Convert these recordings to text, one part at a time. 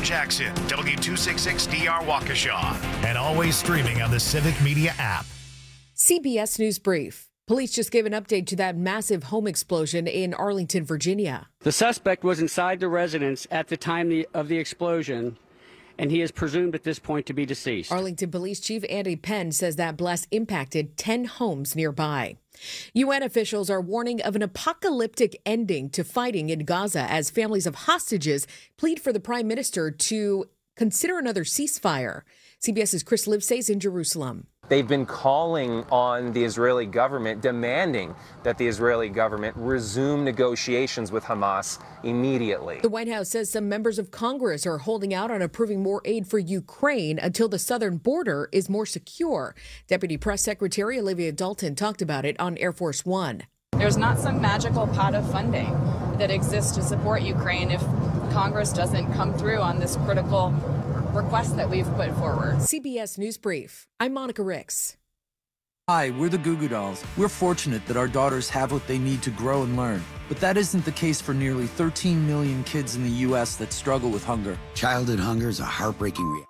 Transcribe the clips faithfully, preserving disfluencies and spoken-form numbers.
Jackson, W two sixty-six D R Waukesha, and always streaming on the Civic Media app. C B S News Brief. Police just gave an update to that massive home explosion in Arlington, Virginia. The suspect was inside the residence at the time of the explosion, and he is presumed at this point to be deceased. Arlington Police Chief Andy Penn says that blast impacted ten homes nearby. U N officials are warning of an apocalyptic ending to fighting in Gaza as families of hostages plead for the prime minister to consider another ceasefire. CBS's Chris Livesay is in Jerusalem. They've been calling on the Israeli government, demanding that the Israeli government resume negotiations with Hamas immediately. The White House says some members of Congress are holding out on approving more aid for Ukraine until the southern border is more secure. Deputy Press Secretary Olivia Dalton talked about it on Air Force One. There's not some magical pot of funding that exists to support Ukraine if Congress doesn't come through on this critical request that we've put forward. C B S News Brief. I'm Monica Ricks. Hi, we're the Goo Goo Dolls. We're fortunate that our daughters have what they need to grow and learn. But that isn't the case for nearly thirteen million kids in the U S that struggle with hunger. Childhood hunger is a heartbreaking reality.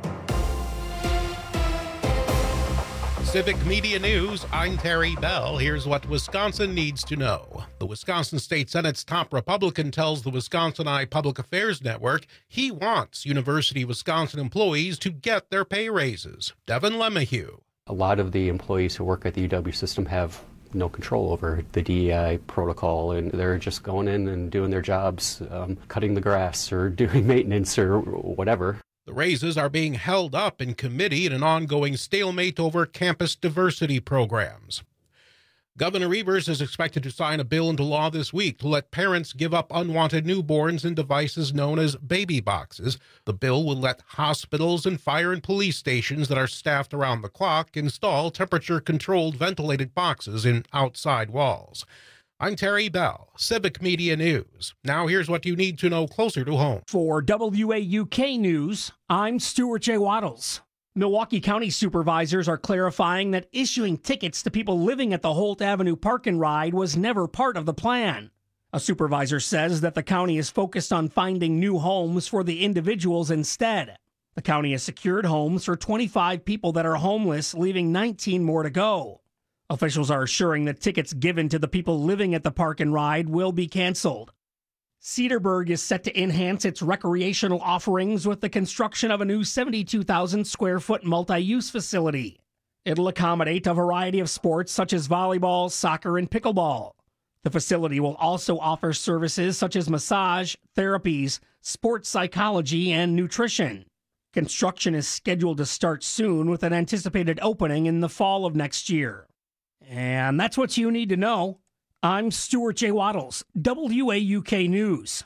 Civic Media News, I'm Terry Bell. Here's what Wisconsin needs to know. The Wisconsin State Senate's top Republican tells the Wisconsin Eye Public Affairs Network he wants University of Wisconsin employees to get their pay raises. Devin Lemahue. A lot of the employees who work at the U W system have no control over the D E I protocol, and they're just going in and doing their jobs, um, cutting the grass or doing maintenance or whatever. The raises are being held up in committee in an ongoing stalemate over campus diversity programs. Governor Evers is expected to sign a bill into law this week to let parents give up unwanted newborns in devices known as baby boxes. The bill will let hospitals and fire and police stations that are staffed around the clock install temperature-controlled ventilated boxes in outside walls. I'm Terry Bell, Civic Media News. Now here's what you need to know closer to home. For W A U K News, I'm Stuart J. Waddles. Milwaukee County supervisors are clarifying that issuing tickets to people living at the Holt Avenue Park and Ride was never part of the plan. A supervisor says that the county is focused on finding new homes for the individuals instead. The county has secured homes for twenty-five people that are homeless, leaving nineteen more to go. Officials are assuring that tickets given to the people living at the Park and Ride will be canceled. Cedarburg is set to enhance its recreational offerings with the construction of a new seventy-two thousand square foot multi-use facility. It'll accommodate a variety of sports such as volleyball, soccer, and pickleball. The facility will also offer services such as massage, therapies, sports psychology, and nutrition. Construction is scheduled to start soon with an anticipated opening in the fall of next year. And that's what you need to know. I'm Stuart J. Waddles, W A U K News.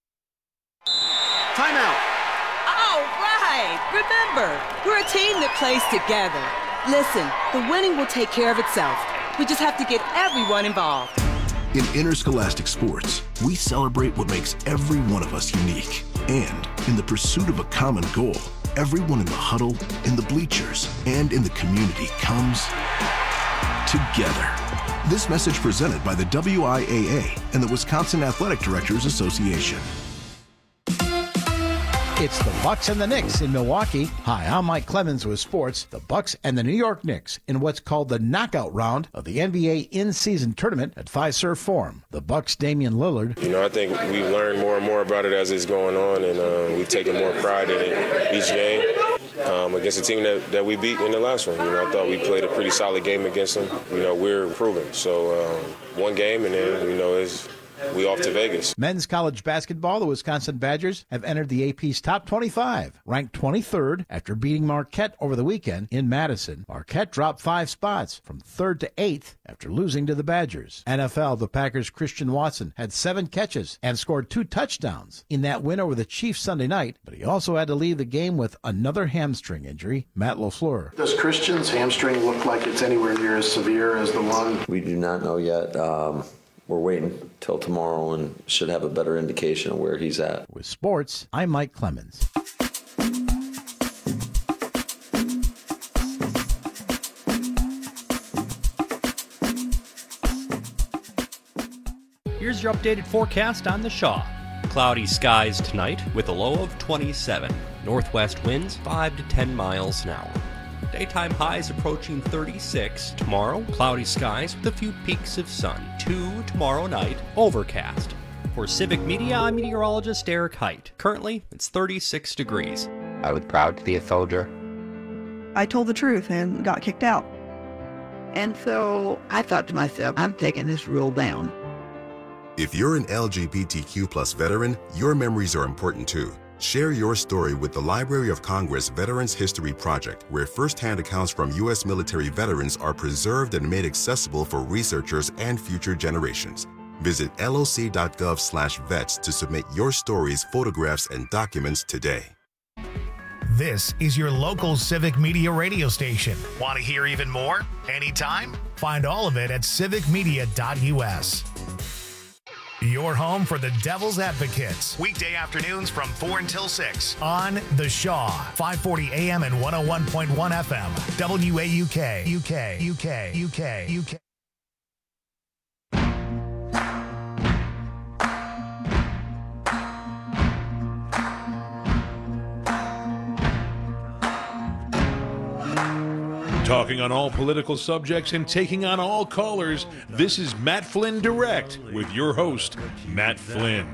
Timeout. All right. Remember, we're a team that plays together. Listen, the winning will take care of itself. We just have to get everyone involved. In interscholastic sports, we celebrate what makes every one of us unique. And in the pursuit of a common goal, everyone in the huddle, in the bleachers, and in the community comes together. This message presented by the W I A A and the Wisconsin Athletic Directors Association. It's the Bucks and the Knicks in Milwaukee. Hi, I'm Mike Clemens with sports. The Bucks and the New York Knicks in what's called the knockout round of the N B A in-season tournament at Fiserv Forum. The Bucks' Damian Lillard. You know, I think we learn more and more about it as it's going on, and uh, we've taken more pride in it each game. Um, against a team that, that we beat in the last one. You know, I thought we played a pretty solid game against them. You know, we're improving. So um, one game, and then, you know, it's we off to Vegas. Men's college basketball, the Wisconsin Badgers have entered the A P's top twenty-five, ranked twenty-third after beating Marquette over the weekend in Madison. Marquette dropped five spots from third to eighth after losing to the Badgers. N F L, the Packers' Christian Watson had seven catches and scored two touchdowns in that win over the Chiefs Sunday night, but he also had to leave the game with another hamstring injury. Matt LaFleur. Does Christian's hamstring look like it's anywhere near as severe as the lung? We do not know yet. Um, we're waiting till tomorrow and should have a better indication of where he's at. With sports, I'm Mike Clemens. Here's your updated forecast on the Shaw. Cloudy skies tonight with a low of twenty-seven. Northwest winds five to ten miles an hour. Daytime highs approaching thirty-six. Tomorrow, cloudy skies with a few peaks of sun. two tomorrow night, overcast. For Civic Media, I'm meteorologist Eric Height. Currently, it's thirty-six degrees. I was proud to be a soldier. I told the truth and got kicked out. And so I thought to myself, I'm taking this rule down. If you're an L G B T Q plus veteran, your memories are important too. Share your story with the Library of Congress Veterans History Project, where firsthand accounts from U S military veterans are preserved and made accessible for researchers and future generations. Visit loc.gov slash vets to submit your stories, photographs, and documents today. This is your local Civic Media radio station. Want to hear even more? Anytime? Find all of it at civic media dot u s. Your home for the Devil's Advocates. Weekday afternoons from four until six on The Shaw, five forty A M and one oh one point one F M. W A U K, U K, U K, U K, U K. Talking on all political subjects and taking on all callers, this is Matt Flynn Direct with your host, Matt Flynn.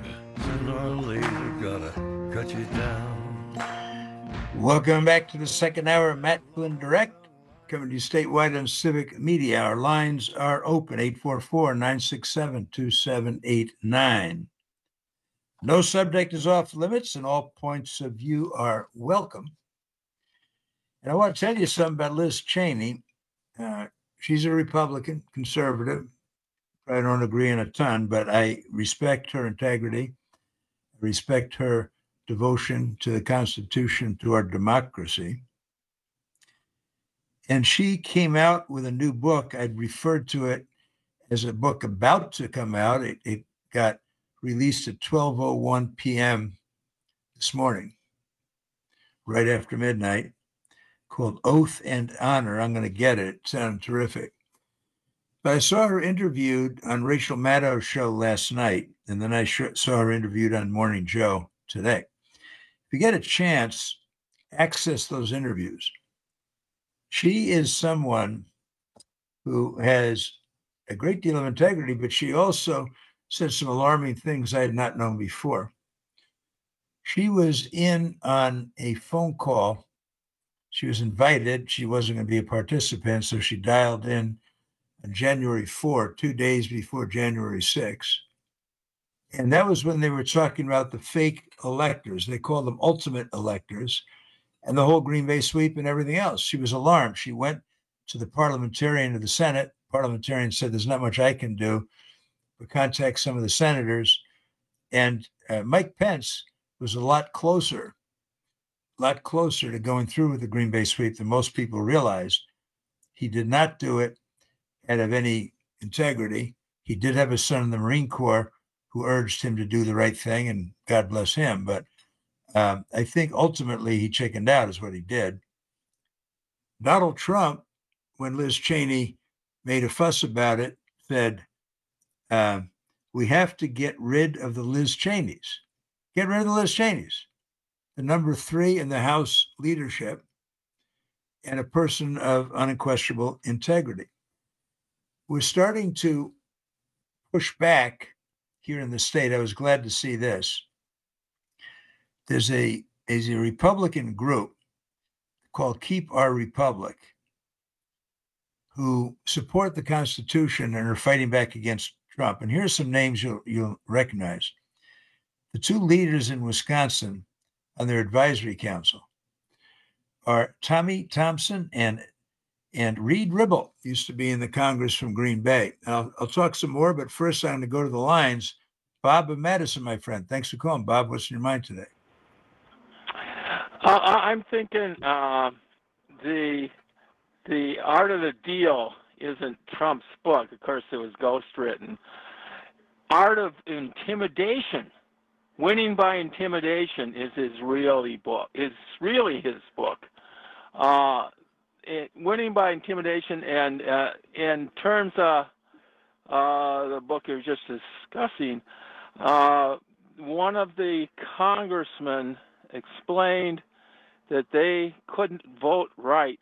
Welcome back to the second hour of Matt Flynn Direct, coming to you statewide on Civic Media. Our lines are open, eight four four, nine six seven, two seven eight nine. No subject is off limits, and all points of view are welcome. And I want to tell you something about Liz Cheney. Uh, she's a Republican, conservative. I don't agree on a ton, but I respect her integrity. I respect her devotion to the Constitution, to our democracy. And she came out with a new book. I'd referred to it as a book about to come out. It, it got released at twelve oh one p.m. this morning, right after midnight, called Oath and Honor. I'm going to get it. It sounded terrific. But I saw her interviewed on Rachel Maddow's show last night, and then I saw her interviewed on Morning Joe today. If you get a chance, access those interviews. She is someone who has a great deal of integrity, but she also said some alarming things I had not known before. She was in on a phone call. She was invited. She wasn't going to be a participant, so she dialed in on January fourth, two days before January sixth. And that was when they were talking about the fake electors. They called them ultimate electors, and the whole Green Bay sweep and everything else. She was alarmed. She went to the parliamentarian of the Senate. Parliamentarian said, there's not much I can do, but contact some of the senators. And uh, Mike Pence was a lot closer A lot closer to going through with the Green Bay sweep than most people realized. He did not do it out of any integrity. He did have a son in the Marine Corps who urged him to do the right thing, and God bless him. But um, I think ultimately he chickened out is what he did. Donald Trump, when Liz Cheney made a fuss about it, said, uh, we have to get rid of the Liz Cheneys. Get rid of the Liz Cheneys. The number three in the House leadership, and a person of unquestionable integrity. We're starting to push back here in the state. I was glad to see this. There's a, there's a Republican group called Keep Our Republic who support the Constitution and are fighting back against Trump. And here's some names you'll, you'll recognize. The two leaders in Wisconsin on their advisory council are Tommy Thompson and and Reed Ribble, used to be in the Congress from Green Bay. I'll, I'll talk some more, but first I'm going to go to the lines. Bob of Madison, my friend. Thanks for calling. Bob, what's in your mind today? Uh, I'm thinking uh, the the Art of the Deal isn't Trump's book. Of course, it was ghostwritten. Art of Intimidation. Winning by Intimidation is his really book. Is really his book. Uh, it, Winning by Intimidation, and uh, in terms of uh, the book you were just discussing, uh, one of the congressmen explained that they couldn't vote right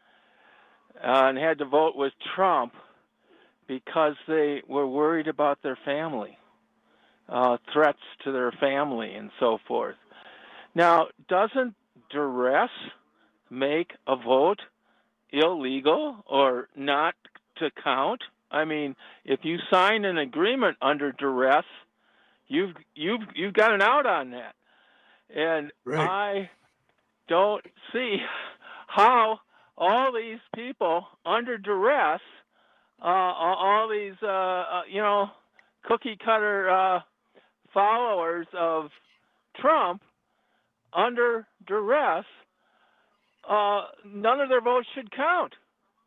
uh, and had to vote with Trump because they were worried about their family, uh, threats to their family and so forth. Now, doesn't duress make a vote illegal or not to count? I mean, if you sign an agreement under duress, you've you've you've got an out on that. And right. I don't see how all these people under duress, uh, all these uh, uh, you know, cookie cutter uh, followers of Trump under duress, uh, none of their votes should count.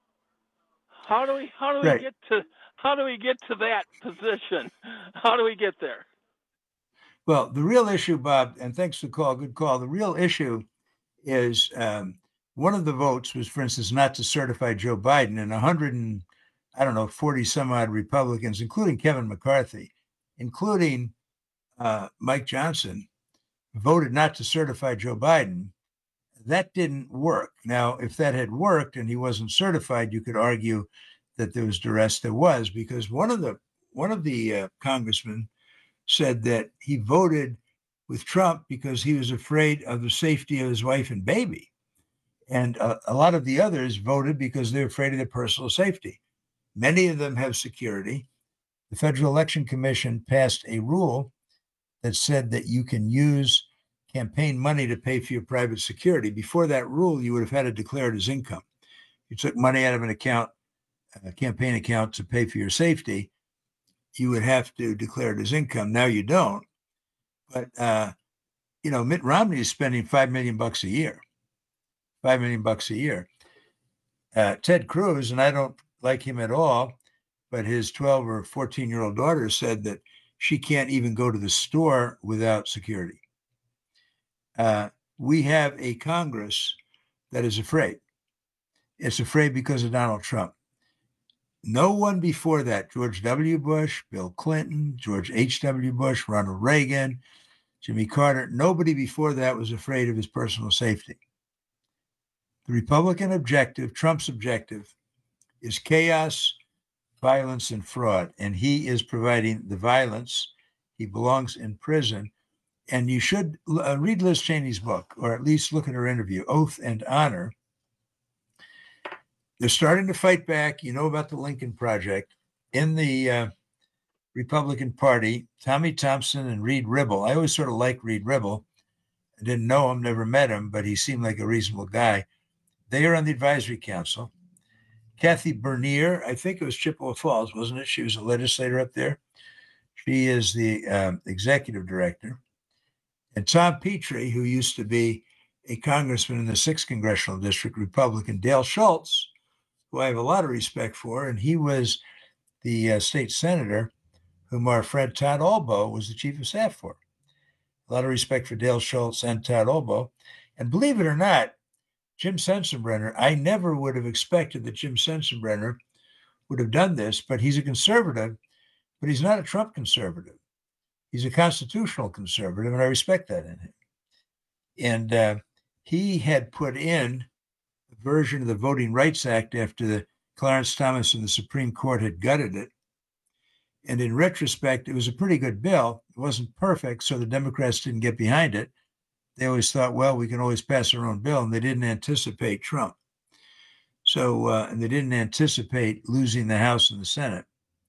How do we how do we right. get to how do we get to that position? How do we get there? Well, the real issue, Bob, and thanks for the call, good call. The real issue is um, one of the votes was, for instance, not to certify Joe Biden, and one hundred and I don't know, forty some odd Republicans, including Kevin McCarthy, including uh, Mike Johnson, voted not to certify Joe Biden. That didn't work. Now, if that had worked and he wasn't certified, you could argue that there was duress. There was, because one of the one of the uh, congressmen said that he voted with Trump because he was afraid of the safety of his wife and baby. And uh, a lot of the others voted because they're afraid of their personal safety. Many of them have security. The Federal Election Commission passed a rule that said that you can use campaign money to pay for your private security. Before that rule, you would have had to declare it as income. You took money out of an account, a campaign account, to pay for your safety, you would have to declare it as income. Now you don't. But, uh, you know, Mitt Romney is spending five million bucks a year, five million bucks a year. Uh, Ted Cruz, and I don't like him at all, but his twelve or fourteen year old daughter said that she can't even go to the store without security. Uh, we have a Congress that is afraid. It's afraid because of Donald Trump. No one before that, George W. Bush, Bill Clinton, George H W. Bush, Ronald Reagan, Jimmy Carter, nobody before that was afraid of his personal safety. The Republican objective, Trump's objective, is chaos, violence, and fraud. And he is providing the violence. He belongs in prison. And you should uh, read Liz Cheney's book, or at least look at her interview, Oath and Honor. They're starting to fight back. You know about the Lincoln Project. In the uh, Republican Party, Tommy Thompson and Reed Ribble. I always sort of liked Reed Ribble. I didn't know him, never met him, but he seemed like a reasonable guy. They are on the advisory council. Kathy Bernier, I think it was Chippewa Falls, wasn't it? She was a legislator up there. She is the uh, executive director. And Tom Petrie, who used to be a congressman in the sixth Congressional District, Republican, Dale Schultz, who I have a lot of respect for, and he was the uh, state senator whom our friend Todd Albo was the chief of staff for. A lot of respect for Dale Schultz and Todd Albo. And believe it or not, Jim Sensenbrenner, I never would have expected that Jim Sensenbrenner would have done this, but he's a conservative, but he's not a Trump conservative. He's a constitutional conservative, and I respect that in him. And uh, he had put in a version of the Voting Rights Act after the Clarence Thomas and the Supreme Court had gutted it. And in retrospect, it was a pretty good bill. It wasn't perfect, so the Democrats didn't get behind it. They always thought, well, we can always pass our own bill, and they didn't anticipate Trump. So, uh, and they didn't anticipate losing the House and the Senate.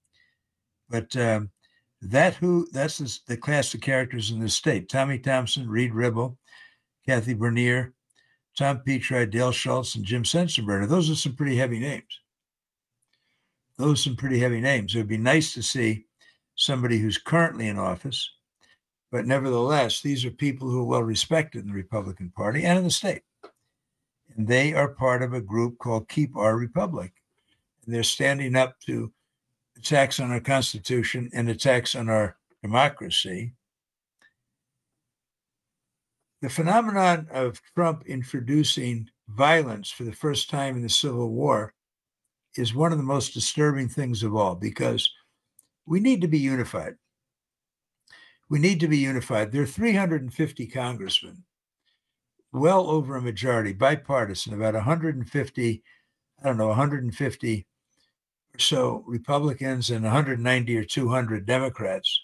But um, that who that's the, the cast of characters in this state: Tommy Thompson, Reed Ribble, Kathy Bernier, Tom Petrie, Dale Schultz, and Jim Sensenbrenner. Those are some pretty heavy names. Those are some pretty heavy names. It would be nice to see somebody who's currently in office, but nevertheless, these are people who are well respected in the Republican Party and in the state. And they are part of a group called Keep Our Republic. And they're standing up to attacks on our Constitution and attacks on our democracy. The phenomenon of Trump introducing violence for the first time in the Civil War is one of the most disturbing things of all, because we need to be unified. We need to be unified. There are three hundred fifty congressmen, well over a majority, bipartisan, about one hundred fifty, I don't know, one hundred fifty or so Republicans and one hundred ninety or two hundred Democrats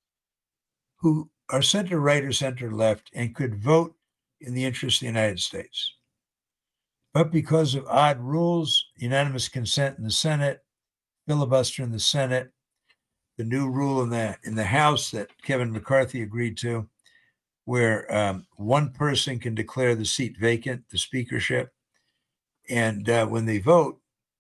who are center right or center left and could vote in the interest of the United States. But because of odd rules, unanimous consent in the Senate, filibuster in the Senate, the new rule in the in the House that Kevin McCarthy agreed to, where um, one person can declare the seat vacant, the speakership, and uh, when they vote,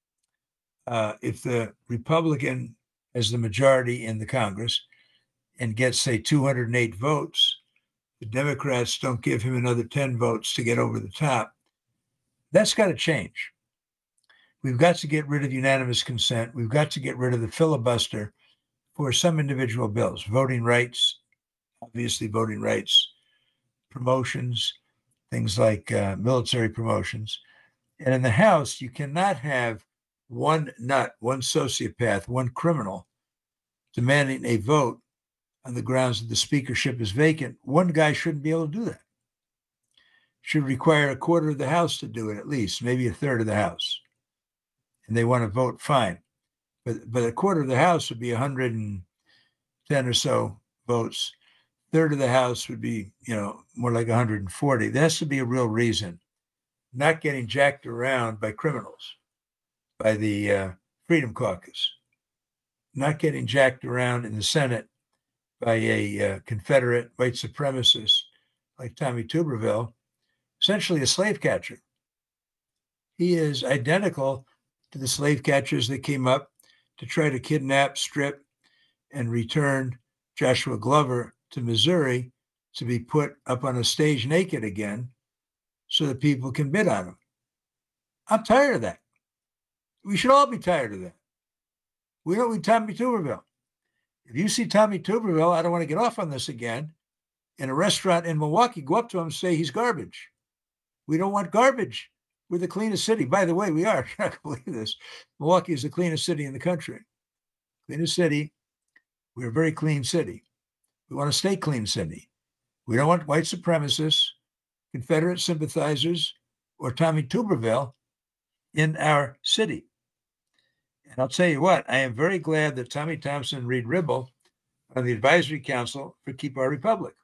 uh, if the Republican has the majority in the Congress and gets, say, two hundred eight votes, the Democrats don't give him another ten votes to get over the top. That's got to change. We've got to get rid of unanimous consent. We've got to get rid of the filibuster for some individual bills, voting rights, obviously voting rights, promotions, things like uh, military promotions. And in the House, you cannot have one nut, one sociopath, one criminal demanding a vote on the grounds that the speakership is vacant. One guy shouldn't be able to do that. Should require a quarter of the House to do it, at least, maybe a third of the House. And they want to vote, fine. But, but a quarter of the House would be one hundred ten or so votes. Third of the House would be, you know, more like one hundred forty. There has to be a real reason. Not getting jacked around by criminals, by the uh, Freedom Caucus. Not getting jacked around in the Senate by a uh, Confederate white supremacist like Tommy Tuberville, essentially a slave catcher. He is identical to the slave catchers that came up to try to kidnap, strip, and return Joshua Glover to Missouri to be put up on a stage naked again so that people can bid on him. I'm tired of that. We should all be tired of that. We don't need Tommy Tuberville. If you see Tommy Tuberville, I don't want to get off on this again, in a restaurant in Milwaukee, go up to him and say he's garbage. We don't want garbage. We're the cleanest city. By the way, we are. You're not going to believe this. Milwaukee is the cleanest city in the country. Cleanest city. We're a very clean city. We want to stay clean city. We don't want white supremacists, Confederate sympathizers, or Tommy Tuberville in our city. And I'll tell you what, I am very glad that Tommy Thompson and Reed Ribble are on the advisory council for Keep Our Republic.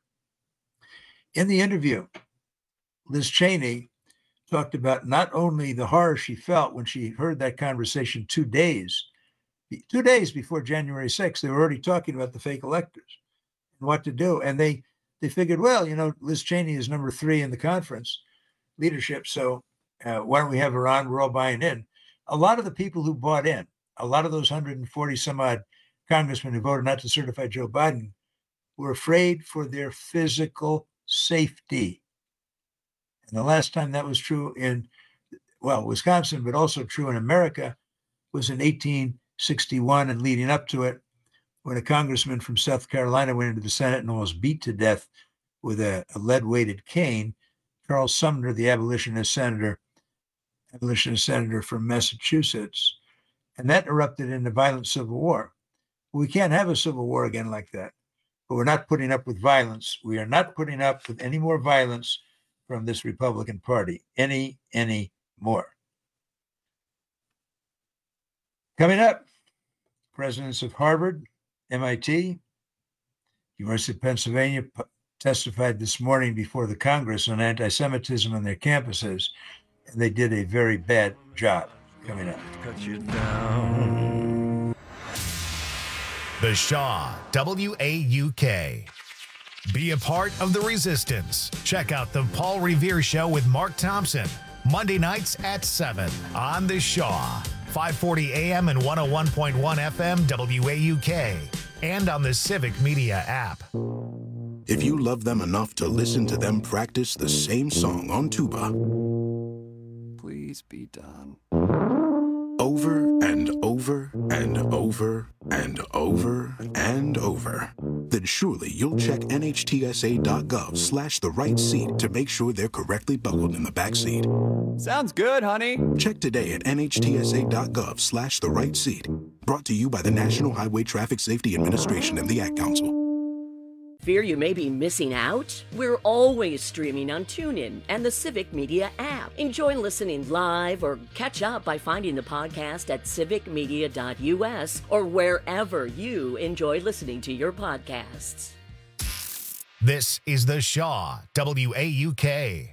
In the interview, Liz Cheney talked about not only the horror she felt when she heard that conversation two days, two days before January sixth, they were already talking about the fake electors and what to do. And they, they figured, well, you know, Liz Cheney is number three in the conference leadership, so uh, why don't we have her on? We're all buying in. A lot of the people who bought in, a lot of those one hundred forty some odd congressmen who voted not to certify Joe Biden were afraid for their physical safety. And the last time that was true in, well, Wisconsin, but also true in America, was in eighteen sixty-one and leading up to it, when a congressman from South Carolina went into the Senate and almost beat to death with a, a lead-weighted cane, Charles Sumner, the abolitionist senator, abolitionist senator from Massachusetts, and that erupted in a violent civil war. We can't have a civil war again like that, but we're not putting up with violence. We are not putting up with any more violence from this Republican Party, any, any more. Coming up, presidents of Harvard, M I T, University of Pennsylvania p- testified this morning before the Congress on anti-Semitism on their campuses, and they did a very bad job. Coming up. Cut you down. The Shaw, W A U K. Be a part of the resistance. Check out the Paul Revere Show with Mark Thompson, Monday nights at seven on The Shaw, five forty a.m. and one oh one point one F M W A U K, and on the Civic Media app. If you love them enough to listen to them practice the same song on tuba, please be done. Over and over and over and over and over, then surely you'll check nhtsa.gov slash the right seat to make sure they're correctly buckled in the back seat. Sounds good, honey. Check today at nhtsa.gov slash the right seat. Brought to you by the National Highway Traffic Safety Administration and the Ad Council. Fear you may be missing out? We're always streaming on TuneIn and the Civic Media app. Enjoy listening live or catch up by finding the podcast at civic media dot u s or wherever you enjoy listening to your podcasts. This is The Shaw, W A U K.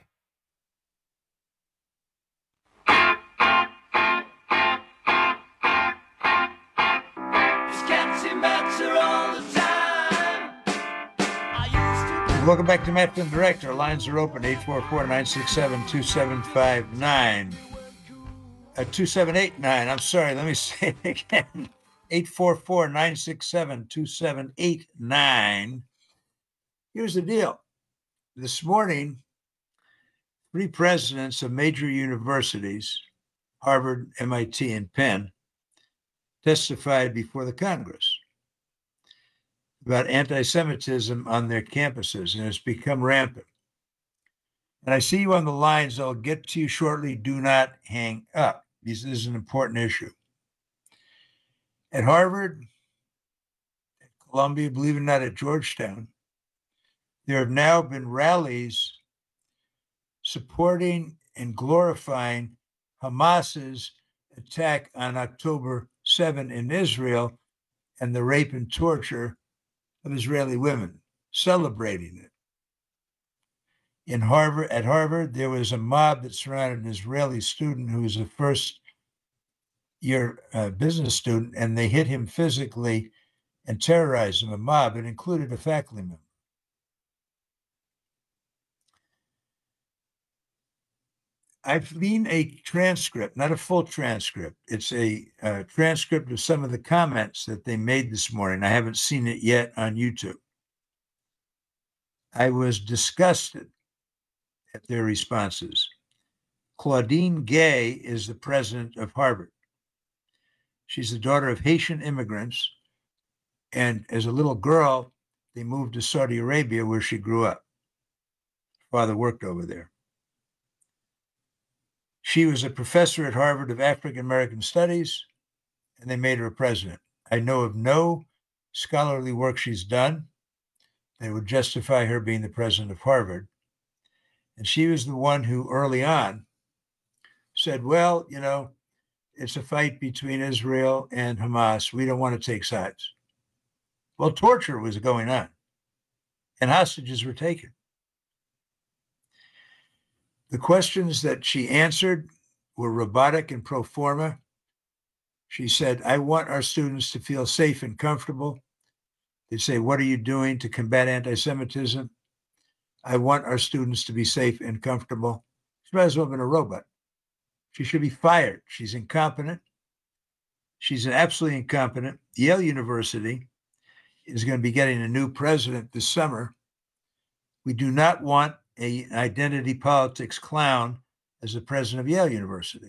Welcome back to Matt Flynn Direct. Our lines are open, eight four four, nine six seven, two seven five nine. Uh, two seven eight nine. I'm sorry, let me say it again. eight four four, nine six seven, two seven eight nine. Here's the deal. This morning, three presidents of major universities, Harvard, M I T, and Penn, testified before the Congress about anti-Semitism on their campuses, and it's become rampant. And I see you on the lines. I'll get to you shortly. Do not hang up. This is an important issue. At Harvard, at Columbia, believe it or not, at Georgetown, there have now been rallies supporting and glorifying Hamas's attack on October seventh in Israel and the rape and torture of Israeli women, celebrating it. In Harvard, at Harvard, there was a mob that surrounded an Israeli student who was a first-year uh, business student, and they hit him physically and terrorized him. A mob. It included a faculty member. I've seen a transcript, not a full transcript. It's a uh, transcript of some of the comments that they made this morning. I haven't seen it yet on YouTube. I was disgusted at their responses. Claudine Gay is the president of Harvard. She's the daughter of Haitian immigrants. And as a little girl, they moved to Saudi Arabia, where she grew up. Her father worked over there. She was a professor at Harvard of African American Studies, and they made her a president. I know of no scholarly work she's done that would justify her being the president of Harvard. And she was the one who early on said, well, you know, it's a fight between Israel and Hamas. We don't want to take sides. Well, torture was going on, and hostages were taken. The questions that she answered were robotic and pro forma. She said, I want our students to feel safe and comfortable. They'd say, what are you doing to combat anti-Semitism? I want our students to be safe and comfortable. She might as well have been a robot. She should be fired. She's incompetent. She's absolutely incompetent. Yale University is going to be getting a new president this summer. We do not want an identity politics clown as the president of Yale University.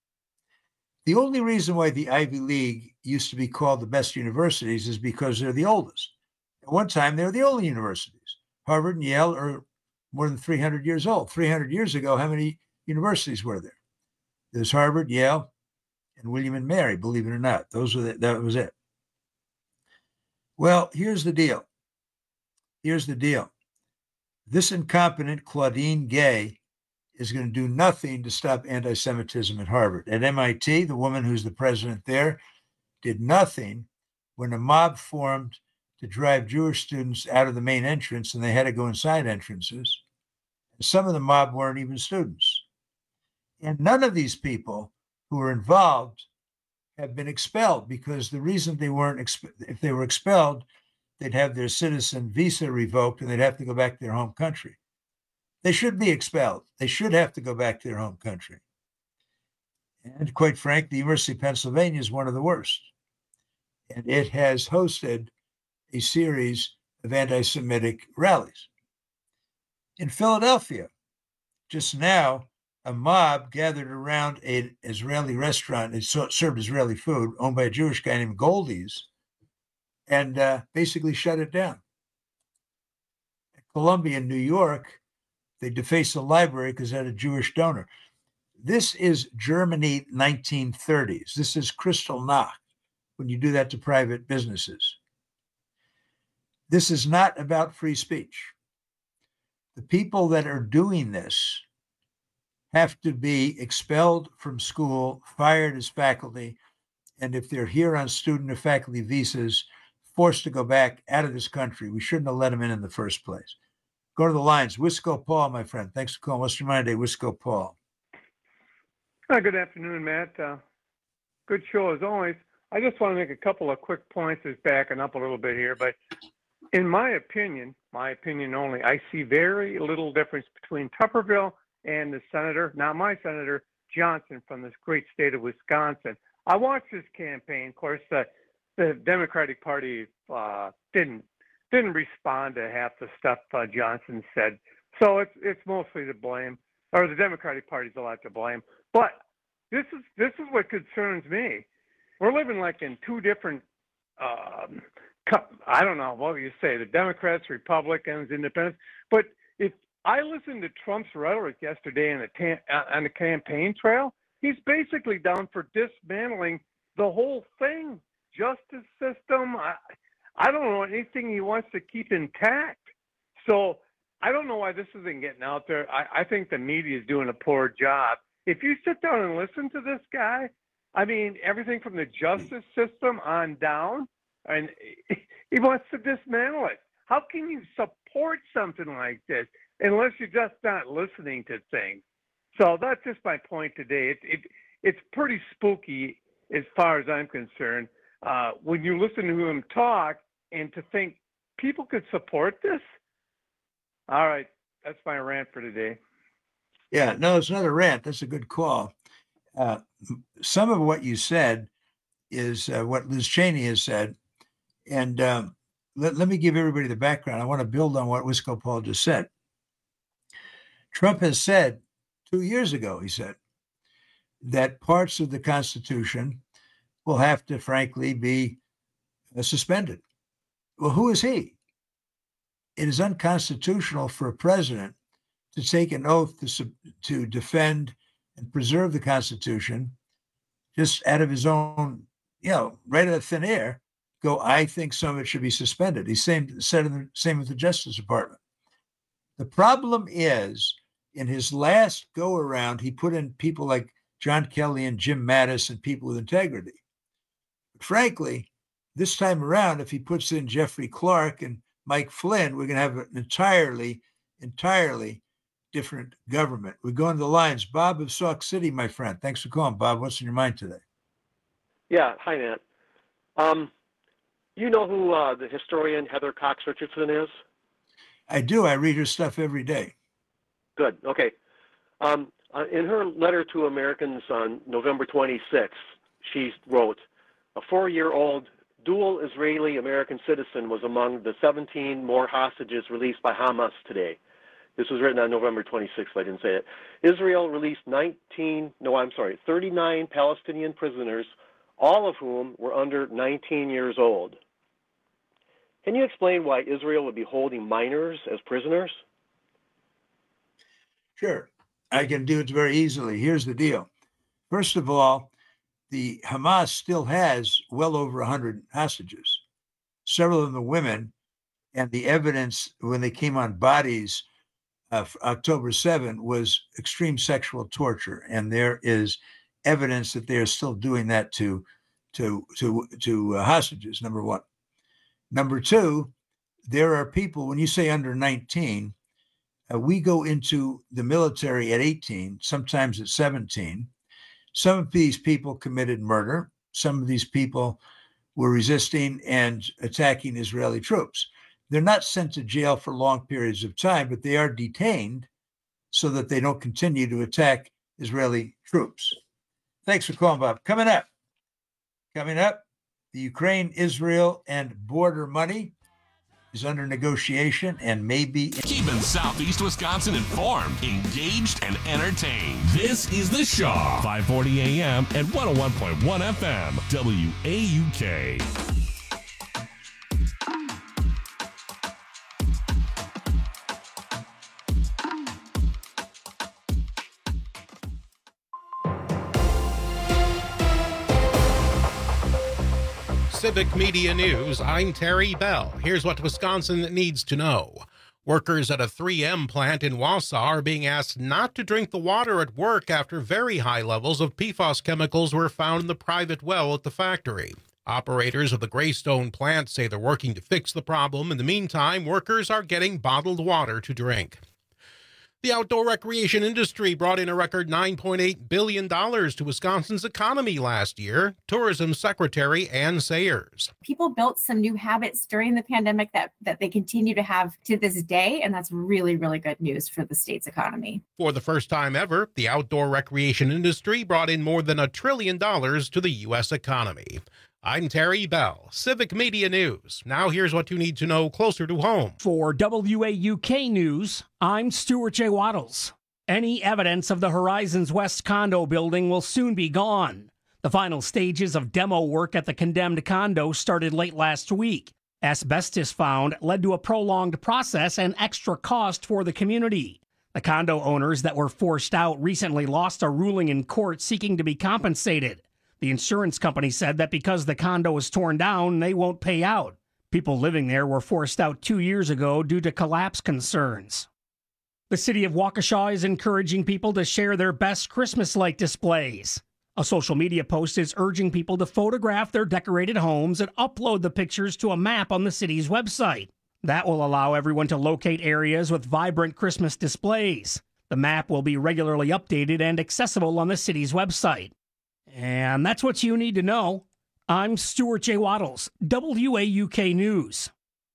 The only reason why the Ivy League used to be called the best universities is because they're the oldest. At one time, they were the only universities. Harvard and Yale are more than three hundred years old. three hundred years ago, how many universities were there? There's Harvard, Yale, and William and Mary, believe it or not. Those were the, that was it. Well, here's the deal. Here's the deal. This incompetent Claudine Gay is going to do nothing to stop anti-Semitism at Harvard. At M I T, the woman who's the president there did nothing when a mob formed to drive Jewish students out of the main entrance, and they had to go in side entrances. And some of the mob weren't even students. And none of these people who were involved have been expelled, because the reason they weren't, exp- if they were expelled, they'd have their citizen visa revoked and they'd have to go back to their home country. They should be expelled. They should have to go back to their home country. And quite frankly, the University of Pennsylvania is one of the worst. And it has hosted a series of anti-Semitic rallies. In Philadelphia, just now, a mob gathered around an Israeli restaurant. It served Israeli food, owned by a Jewish guy named Goldie's, and uh, basically shut it down. At Columbia in New York, they defaced the library because it had a Jewish donor. This is Germany nineteen thirties. This is Kristallnacht, when you do that to private businesses. this is not about free speech. The people that are doing this have to be expelled from school, fired as faculty, and if they're here on student or faculty visas, forced to go back out of this country. We shouldn't have let them in in the first place. Go to the lines. Wisco Paul, my friend. Thanks for calling. What's your mind today? Wisco Paul. Hi, good afternoon, Matt. Uh, good show as always. I just want to make a couple of quick points that's backing up a little bit here. But in my opinion, my opinion only, I see very little difference between Tuberville and the senator, not my senator, Johnson from this great state of Wisconsin. I watched this campaign. Of course, uh, the Democratic Party uh, didn't didn't respond to half the stuff uh, Johnson said. So it's it's mostly to blame, or the Democratic Party's a lot to blame. But this is this is what concerns me. We're living like in two different, um, I don't know, what you say, the Democrats, Republicans, Independents. But if I listened to Trump's rhetoric yesterday on the, ta- on the campaign trail, he's basically down for dismantling the whole thing, justice system. I, I don't know anything he wants to keep intact. So I don't know why this isn't getting out there. I, I think the media is doing a poor job. If you sit down and listen to this guy, I mean, everything from the justice system on down, and he wants to dismantle it. How can you support something like this unless you're just not listening to things? So that's just my point today. It, it it's pretty spooky as far as I'm concerned uh, when you listen to him talk, and to think people could support this. All right, that's my rant for today. Yeah, no, it's not a rant. That's a good call. Uh, some of what you said is uh, what Liz Cheney has said. And um, let, let me give everybody the background. I want to build on what Wisco Paul just said. Trump has said two years ago, he said, that parts of the Constitution will have to, frankly, be uh, suspended. Well, who is he? It is unconstitutional for a president to take an oath to, to defend and preserve the Constitution just out of his own, you know, right out of thin air, go, I think some of it should be suspended. He same, said the same with the Justice Department. The problem is, in his last go around, he put in people like John Kelly and Jim Mattis and people with integrity. But frankly, this time around, if he puts in Jeffrey Clark and Mike Flynn, we're going to have an entirely, entirely different government. We're going to the lines. Bob of Sauk City, my friend. Thanks for calling, Bob. What's in your mind today? Yeah. Hi, Matt. Um, you know who uh, the historian Heather Cox Richardson is? I do. I read her stuff every day. Good. Okay. Um, uh, in her letter to Americans on November twenty-sixth, she wrote, a four-year-old dual Israeli-American citizen was among the seventeen more hostages released by Hamas today. This was written on November twenty-sixth, I didn't say it. Israel released nineteen, no, I'm sorry, thirty-nine Palestinian prisoners, all of whom were under nineteen years old. Can you explain why Israel would be holding minors as prisoners? Sure, I can do it very easily. Here's the deal. First of all, the Hamas still has well over one hundred hostages. Several of them are women, and the evidence when they came on bodies of October seventh was extreme sexual torture, and there is evidence that they are still doing that to to to to uh, hostages. Number one. Number two, there are people. When you say under nineteen, uh, we go into the military at eighteen, sometimes at seventeen. Some of these people committed murder. Some of these people were resisting and attacking Israeli troops. They're not sent to jail for long periods of time, but they are detained so that they don't continue to attack Israeli troops. Thanks for calling, Bob. Coming up, coming up, the Ukraine, Israel, and border money is under negotiation and maybe... Keeping Southeast Wisconsin informed, engaged, and entertained. This is The Shaw, five forty A M and one oh one point one F M, W A U K. Civic Media News, I'm Terry Bell. Here's what Wisconsin needs to know. Workers at a three M plant in Wausau are being asked not to drink the water at work after very high levels of P FAS chemicals were found in the private well at the factory. Operators of the Greystone plant say they're working to fix the problem. In the meantime, workers are getting bottled water to drink. The outdoor recreation industry brought in a record nine point eight billion dollars to Wisconsin's economy last year. Tourism Secretary Ann Sayers. People built some new habits during the pandemic that, that they continue to have to this day, and that's really, really good news for the state's economy. For the first time ever, the outdoor recreation industry brought in more than a trillion dollars to the U S economy. I'm Terry Bell, Civic Media News. Now here's what you need to know closer to home. For W A U K News, I'm Stuart J. Waddles. Any evidence of the Horizons West condo building will soon be gone. The final stages of demo work at the condemned condo started late last week. Asbestos found led to a prolonged process and extra cost for the community. The condo owners that were forced out recently lost a ruling in court seeking to be compensated. The insurance company said that because the condo was torn down, they won't pay out. People living there were forced out two years ago due to collapse concerns. The city of Waukesha is encouraging people to share their best Christmas light displays. A social media post is urging people to photograph their decorated homes and upload the pictures to a map on the city's website. That will allow everyone to locate areas with vibrant Christmas displays. The map will be regularly updated and accessible on the city's website. And that's what you need to know. I'm Stuart J. Waddles, W A U K News.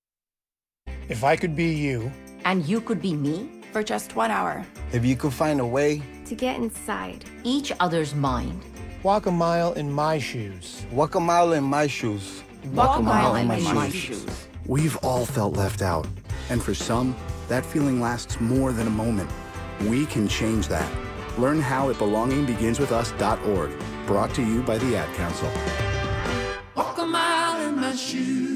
If I could be you. And you could be me? For just one hour. If you could find a way. To get inside each other's mind. Walk a mile in my shoes. Walk a mile in my shoes. Walk, Walk a mile, mile in, in my, my shoes. shoes. We've all felt left out. And for some, that feeling lasts more than a moment. We can change that. Learn how at belonging begins with us dot org. Brought to you by the Ad Council. Walk a mile in my shoes.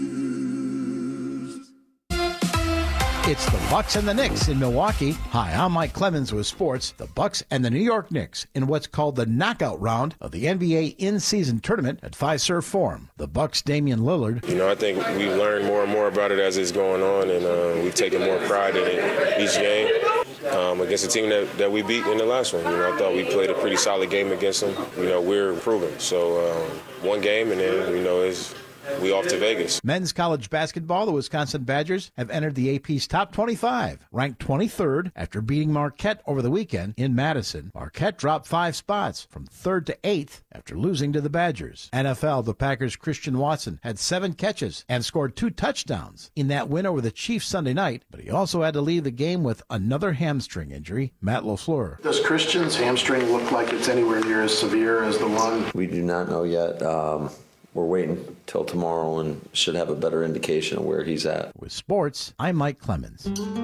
It's the Bucks and the Knicks in Milwaukee. Hi, I'm Mike Clemens with sports. The Bucks and the New York Knicks in what's called the knockout round of the N B A in-season tournament at Fiserv Forum. The Bucks' Damian Lillard. You know, I think we've learned more and more about it as it's going on, and uh, we've taken more pride in it each game. Um, against a team that, that we beat in the last one. You know, I thought we played a pretty solid game against them. You know, we're improving. So um, one game, and then, you know, it's we off to Vegas. Men's college basketball, the Wisconsin Badgers have entered the A P's top twenty-five, ranked twenty-third after beating Marquette over the weekend in Madison. Marquette dropped five spots from third to eighth after losing to the Badgers. N F L, the Packers' Christian Watson had seven catches and scored two touchdowns in that win over the Chiefs Sunday night, but he also had to leave the game with another hamstring injury. Matt LaFleur. Does Christian's hamstring look like it's anywhere near as severe as the one? We do not know yet. Um, we're waiting till tomorrow and should have a better indication of where he's at. With sports, I'm Mike Clemens.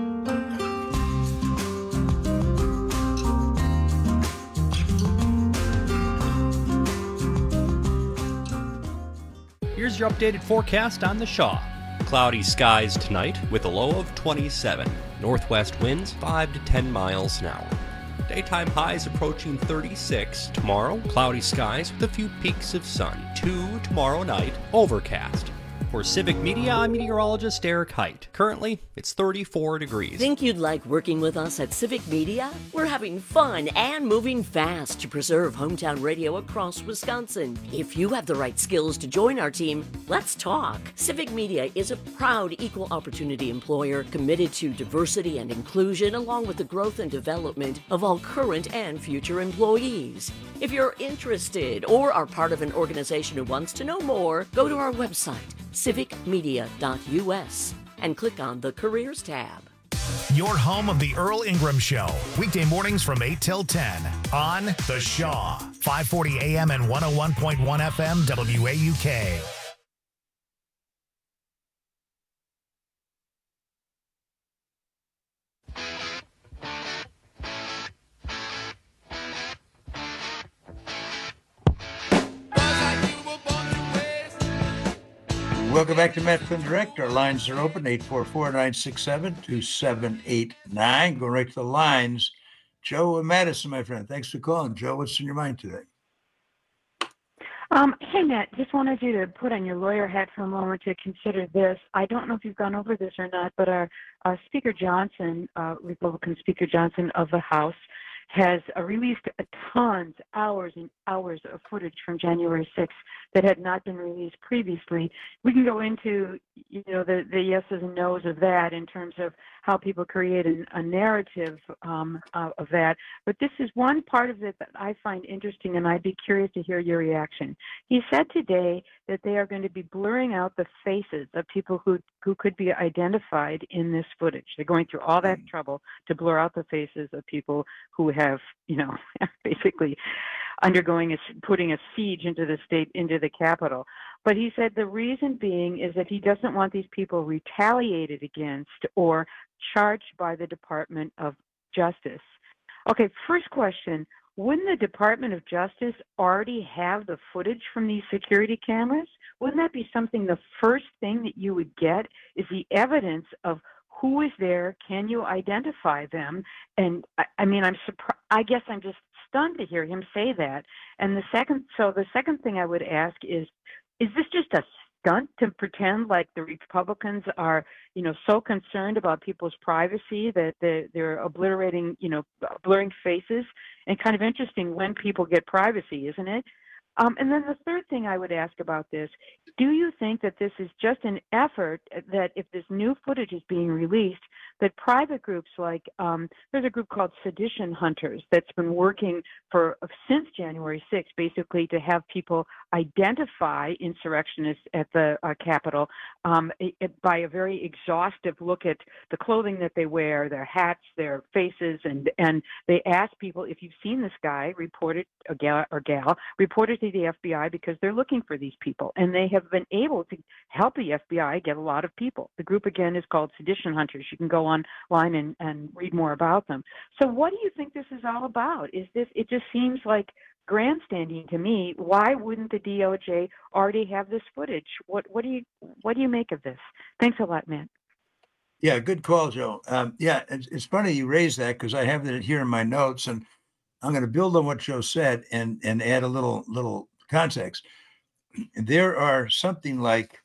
Here's your updated forecast on the Shaw. Cloudy skies tonight with a low of twenty-seven. Northwest winds five to ten miles an hour. Daytime highs approaching thirty-six. Tomorrow, cloudy skies with a few peaks of sun. two tomorrow night, overcast. For Civic Media, I'm meteorologist Eric Height. Currently, it's thirty-four degrees. Think you'd like working with us at Civic Media? We're having fun and moving fast to preserve hometown radio across Wisconsin. If you have the right skills to join our team, let's talk. Civic Media is a proud equal opportunity employer committed to diversity and inclusion along with the growth and development of all current and future employees. If you're interested or are part of an organization who wants to know more, go to our website, civic media dot u s, and click on the Careers tab. Your home of the Earl Ingram Show, weekday mornings from eight till ten on The Shaw, five forty a m and one oh one point one F M W A U K. Welcome back to Matt Flynn Direct. Our lines are open, eight four four, nine six seven, two seven eight nine. Go right to the lines. Joe and Madison, my friend. Thanks for calling. Joe, what's in your mind today? Um, hey, Matt, just wanted you to put on your lawyer hat for a moment to consider this. I don't know if you've gone over this or not, but our, our Speaker Johnson, uh, Republican Speaker Johnson of the House, has uh, released tons, hours and hours of footage from January sixth that had not been released previously. We can go into, you know, the, the yeses and nos of that in terms of how people create an, a narrative um, uh, of that. But this is one part of it that I find interesting, and I'd be curious to hear your reaction. He said today that they are going to be blurring out the faces of people who, who could be identified in this footage. They're going through all that trouble to blur out the faces of people who have, you know, basically undergoing a, putting a siege into the state, into the Capitol. But he said the reason being is that he doesn't want these people retaliated against or charged by the Department of Justice. Okay, first question, wouldn't the Department of Justice already have the footage from these security cameras? Wouldn't that be something, the first thing that you would get is the evidence of who is there? Can you identify them? And I, I mean, I'm surprised. I guess I'm just stunned to hear him say that. And the second, so the second thing I would ask is, is this just a stunt to pretend like the Republicans are, you know, so concerned about people's privacy that they're, they're obliterating, you know, blurring faces? And kind of interesting when people get privacy, isn't it? Um, and then the third thing I would ask about this, do you think that this is just an effort that if this new footage is being released, that private groups like, um, there's a group called Sedition Hunters that's been working for since January sixth, basically to have people identify insurrectionists at the uh, Capitol um, it, it, by a very exhaustive look at the clothing that they wear, their hats, their faces, and, and they ask people, if you've seen this guy, report it, or gal, or gal, report it to the F B I because they're looking for these people. And they have been able to help the F B I get a lot of people. The group, again, is called Sedition Hunters. You can go online and, and read more about them. So what do you think this is all about? Is this, it just seems like grandstanding to me. Why wouldn't the D O J already have this footage? What, what do you, what do you make of this? Thanks a lot, Matt. Yeah, good call, Joe. Um, yeah, it's, it's funny you raised that because I have it here in my notes, and I'm going to build on what Joe said and, and add a little little context. There are something like,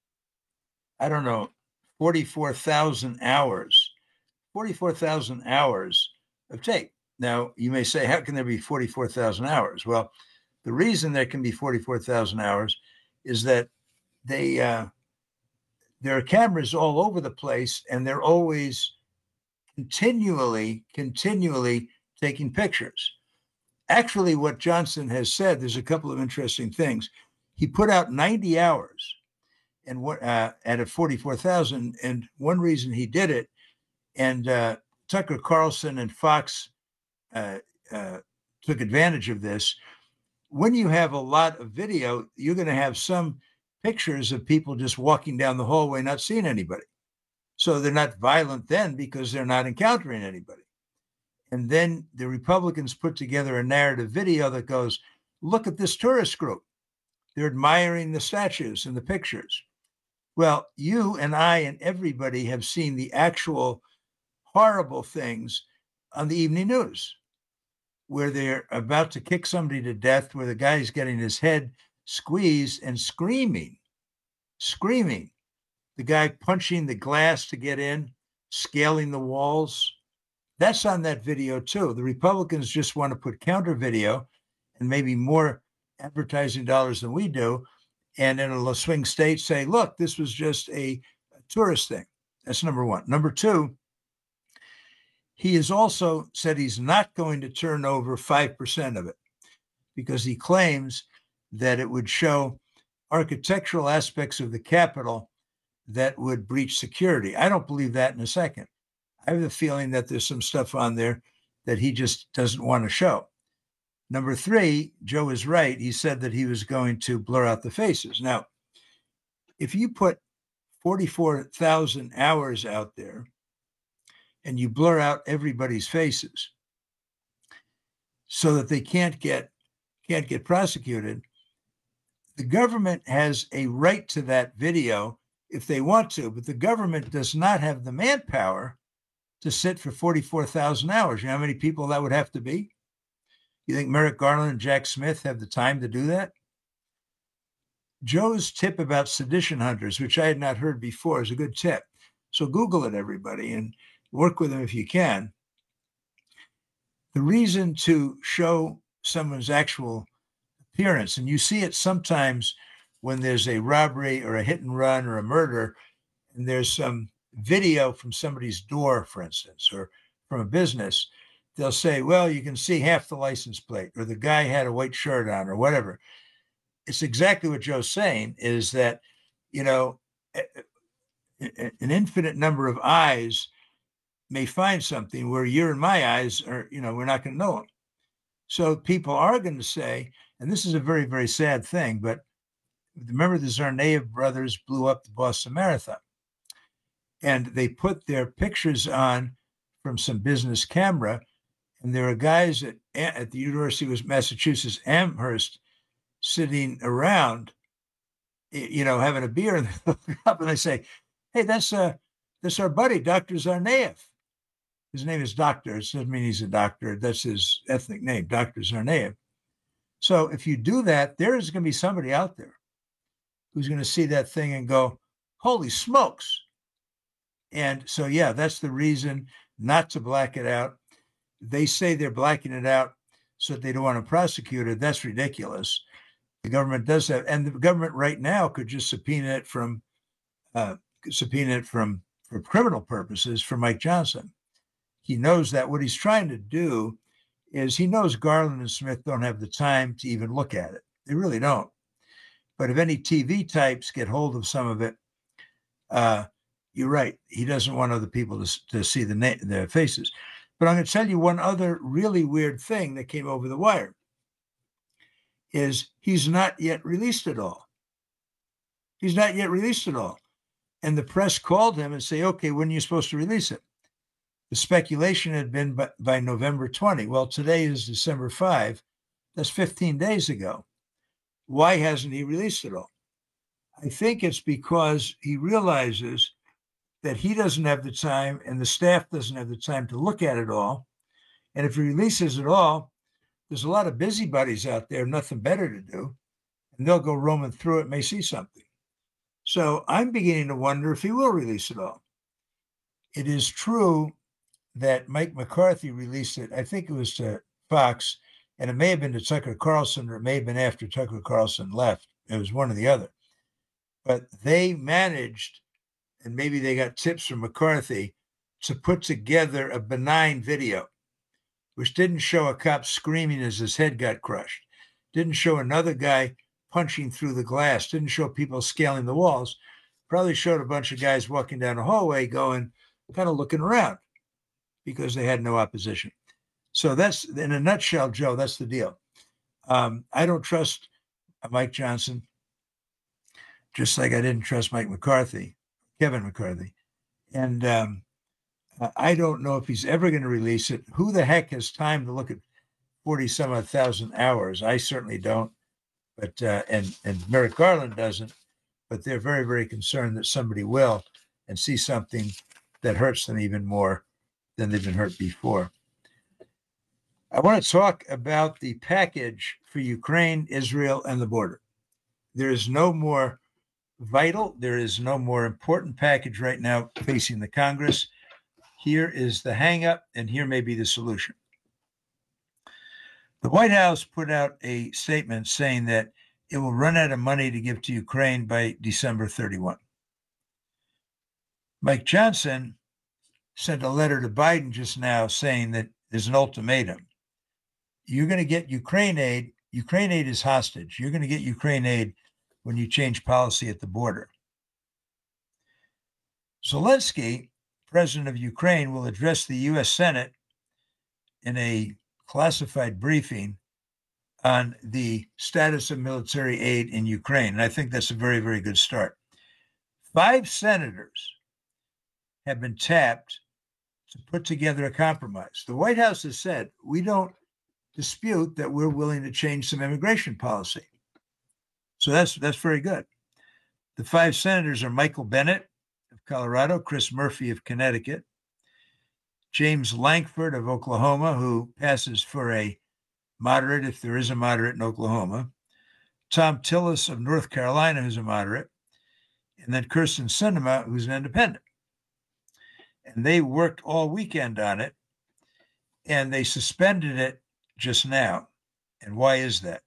I don't know, forty-four thousand hours, forty-four thousand hours of tape. Now, you may say, how can there be forty-four thousand hours? Well, the reason there can be forty-four thousand hours is that they uh, there are cameras all over the place, and they're always continually, continually taking pictures. Actually, what Johnson has said, there's a couple of interesting things. He put out ninety hours and what uh, at a forty-four thousand, and one reason he did it, and uh, Tucker Carlson and Fox uh, uh, took advantage of this. When you have a lot of video, you're going to have some pictures of people just walking down the hallway, not seeing anybody. So they're not violent then because they're not encountering anybody. And then the Republicans put together a narrative video that goes, look at this tourist group. They're admiring the statues and the pictures. Well, you and I and everybody have seen the actual horrible things on the evening news, where they're about to kick somebody to death, where the guy's getting his head squeezed and screaming, screaming. The guy punching the glass to get in, scaling the walls. That's on that video too. The Republicans just want to put counter video and maybe more advertising dollars than we do. And in a swing state say, look, this was just a, a tourist thing. That's number one. Number two, he has also said he's not going to turn over five percent of it because he claims that it would show architectural aspects of the Capitol that would breach security. I don't believe that in a second. I have the feeling that there's some stuff on there that he just doesn't want to show. Number three, Joe is right. He said that he was going to blur out the faces. Now, if you put forty-four thousand hours out there and you blur out everybody's faces so that they can't get can't get prosecuted, the government has a right to that video if they want to, but the government does not have the manpower to sit for forty-four thousand hours. You know how many people that would have to be? You think Merrick Garland and Jack Smith have the time to do that? Joe's tip about sedition hunters, which I had not heard before, is a good tip. So Google it, everybody, and work with them if you can. The reason to show someone's actual appearance, and you see it sometimes when there's a robbery or a hit and run or a murder, and there's some video from somebody's door, for instance, or from a business, they'll say, well, you can see half the license plate, or the guy had a white shirt on, or whatever. It's exactly what Joe's saying, is that, you know, an infinite number of eyes may find something where your and my eyes are, you know, we're not going to know them. So people are going to say, and this is a very, very sad thing, but remember the Tsarnaev brothers blew up the Boston Marathon, and they put their pictures on from some business camera, and there are guys at, at the University of Massachusetts Amherst sitting around, you know, having a beer, and they look up and they say, hey, that's uh, that's our buddy, Doctor Tsarnaev. His name is Doctor. It doesn't mean he's a doctor. That's his ethnic name, Doctor Tsarnaev. So if you do that, there is going to be somebody out there who's going to see that thing and go, holy smokes. And so, yeah, that's the reason not to black it out. They say they're blacking it out so that they don't want to prosecute it. That's ridiculous. The government does have, and the government right now could just subpoena it from, uh, subpoena it from, for criminal purposes for Mike Johnson. He knows that what he's trying to do is he knows Garland and Smith don't have the time to even look at it. They really don't. But if any T V types get hold of some of it, uh, you're right. He doesn't want other people to, to see the na- their faces. But I'm going to tell you one other really weird thing that came over the wire is he's not yet released it all. He's not yet released it all. And the press called him and say, okay, when are you supposed to release it? The speculation had been by, by November twentieth. Well, today is December fifth. That's fifteen days ago. Why hasn't he released it all? I think it's because he realizes that he doesn't have the time and the staff doesn't have the time to look at it all. And if he releases it all, there's a lot of busybodies out there, nothing better to do, and they'll go roaming through it and may see something. So I'm beginning to wonder if he will release it all. It is true that Mike McCarthy released it, I think it was to Fox, and it may have been to Tucker Carlson, or it may have been after Tucker Carlson left. It was one or the other. But they managed, and maybe they got tips from McCarthy, to put together a benign video, which didn't show a cop screaming as his head got crushed, didn't show another guy punching through the glass, didn't show people scaling the walls, probably showed a bunch of guys walking down a hallway going, kind of looking around because they had no opposition. So that's, in a nutshell, Joe, that's the deal. Um, I don't trust Mike Johnson, just like I didn't trust Mike McCarthy, Kevin McCarthy. And um, I don't know if he's ever going to release it. Who the heck has time to look at forty some odd thousand hours? I certainly don't. But uh, and and Merrick Garland doesn't. But they're very, very concerned that somebody will and see something that hurts them even more than they've been hurt before. I want to talk about the package for Ukraine, Israel, and the border. There is no more vital, there is no more important package right now facing the Congress. Here is the hang-up, and here may be the solution. The White House put out a statement saying that it will run out of money to give to Ukraine by December thirty-first. Mike Johnson sent a letter to Biden just now saying that there's an ultimatum. You're going to get Ukraine aid. Ukraine aid is hostage. You're going to get Ukraine aid when you change policy at the border. Zelensky, president of Ukraine, will address the U S Senate in a classified briefing on the status of military aid in Ukraine. And I think that's a very, very good start. Five senators have been tapped to put together a compromise. The White House has said, we don't dispute that we're willing to change some immigration policy. So that's that's very good. The five senators are Michael Bennet of Colorado, Chris Murphy of Connecticut, James Lankford of Oklahoma, who passes for a moderate, if there is a moderate in Oklahoma, Tom Tillis of North Carolina, who's a moderate, and then Kirsten Sinema, who's an independent. And they worked all weekend on it, and they suspended it just now. And why is that?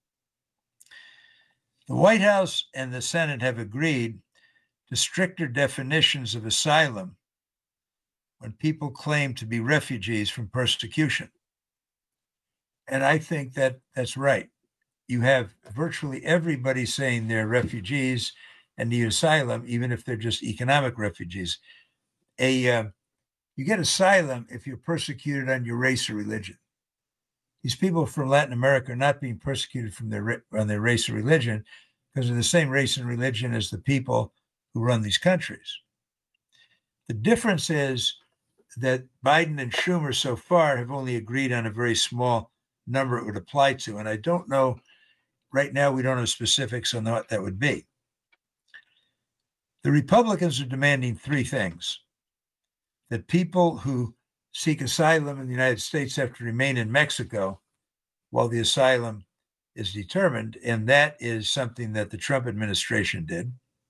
The White House and the Senate have agreed to stricter definitions of asylum when people claim to be refugees from persecution. And I think that that's right. You have virtually everybody saying they're refugees and need asylum, even if they're just economic refugees. A uh, you get asylum if you're persecuted on your race or religion. These people from Latin America are not being persecuted from their on their race or religion because they're the same race and religion as the people who run these countries. The difference is that Biden and Schumer so far have only agreed on a very small number it would apply to. And I don't know, right now we don't have specifics on what that would be. The Republicans are demanding three things: that people who seek asylum in the United States have to remain in Mexico while the asylum is determined, and that is something that the Trump administration did.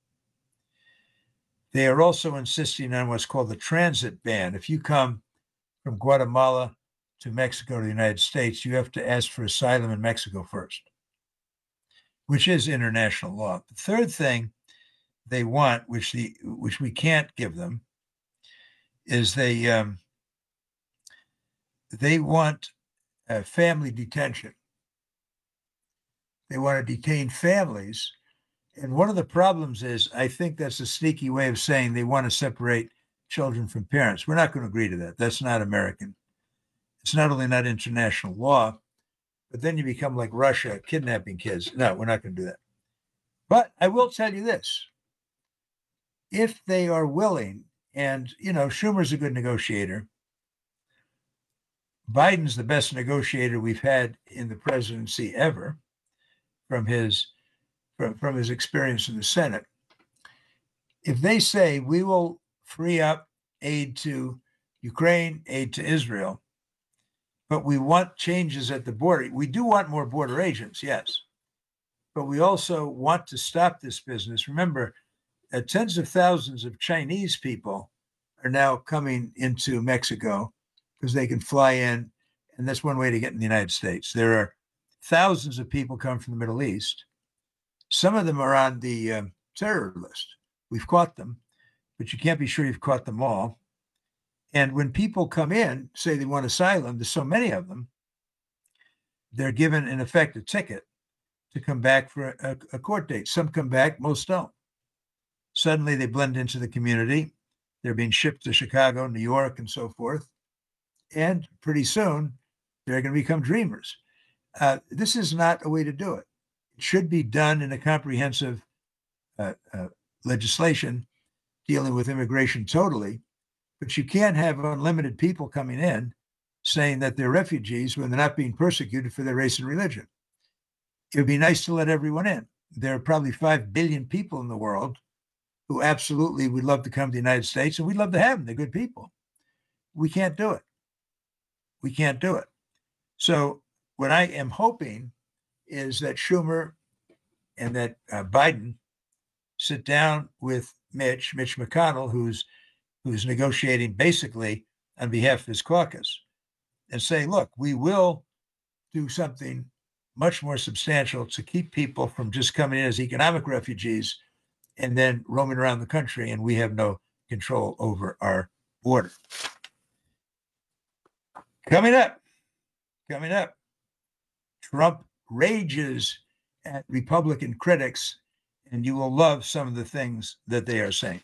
They are also insisting on what's called the transit ban. If you come from Guatemala to Mexico to the United States, you have to ask for asylum in Mexico first, which is international law. The third thing they want, which the which we can't give them, is they um, they want uh, family detention. They want to detain families. And one of the problems is, I think that's a sneaky way of saying they want to separate children from parents. We're not going to agree to that. That's not American. It's not only not international law, but then you become like Russia, kidnapping kids. No, we're not going to do that. But I will tell you this. If they are willing, and, you know, Schumer's a good negotiator. Biden's the best negotiator we've had in the presidency ever from his From, from his experience in the Senate. If they say we will free up aid to Ukraine, aid to Israel, but we want changes at the border. We do want more border agents, yes, but we also want to stop this business. Remember, uh, tens of thousands of Chinese people are now coming into Mexico because they can fly in, and that's one way to get in the United States. There are thousands of people come from the Middle East. Some of them are on the uh, terror list. We've caught them, but you can't be sure you've caught them all. And when people come in, say they want asylum, there's so many of them, they're given, in effect, a ticket to come back for a, a court date. Some come back, most don't. Suddenly they blend into the community. They're being shipped to Chicago, New York, and so forth. And pretty soon, they're going to become dreamers. Uh, this is not a way to do it. It should be done in a comprehensive uh, uh, legislation dealing with immigration totally, but you can't have unlimited people coming in saying that they're refugees when they're not being persecuted for their race and religion. It would be nice to let everyone in. There are probably five billion people in the world who absolutely would love to come to the United States, and we'd love to have them. They're good people. We can't do it. We can't do it. So what I am hoping is that Schumer and that uh, Biden sit down with Mitch, Mitch McConnell, who's who's negotiating basically on behalf of his caucus, and say, look, we will do something much more substantial to keep people from just coming in as economic refugees and then roaming around the country, and we have no control over our border. Coming up, coming up, Trump rages at Republican critics, and you will love some of the things that they are saying.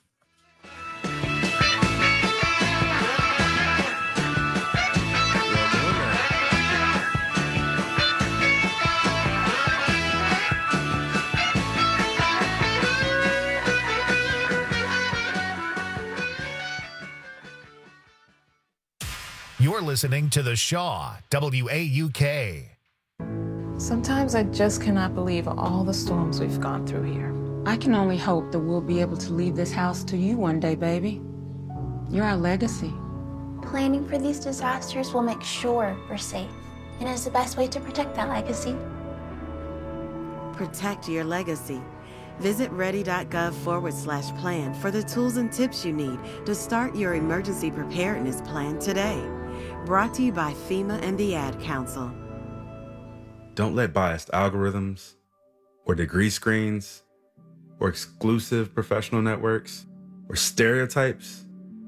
You're listening to The Shaw, W A U K. Sometimes I just cannot believe all the storms we've gone through here. I can only hope that we'll be able to leave this house to you one day, baby. You're our legacy. Planning for these disasters will make sure we're safe, and is the best way to protect that legacy. protect your legacy. Visit ready.gov forward slash plan for the tools and tips you need to start your emergency preparedness plan today. Brought to you by FEMA and the Ad Council. Don't let biased algorithms or degree screens or exclusive professional networks or stereotypes.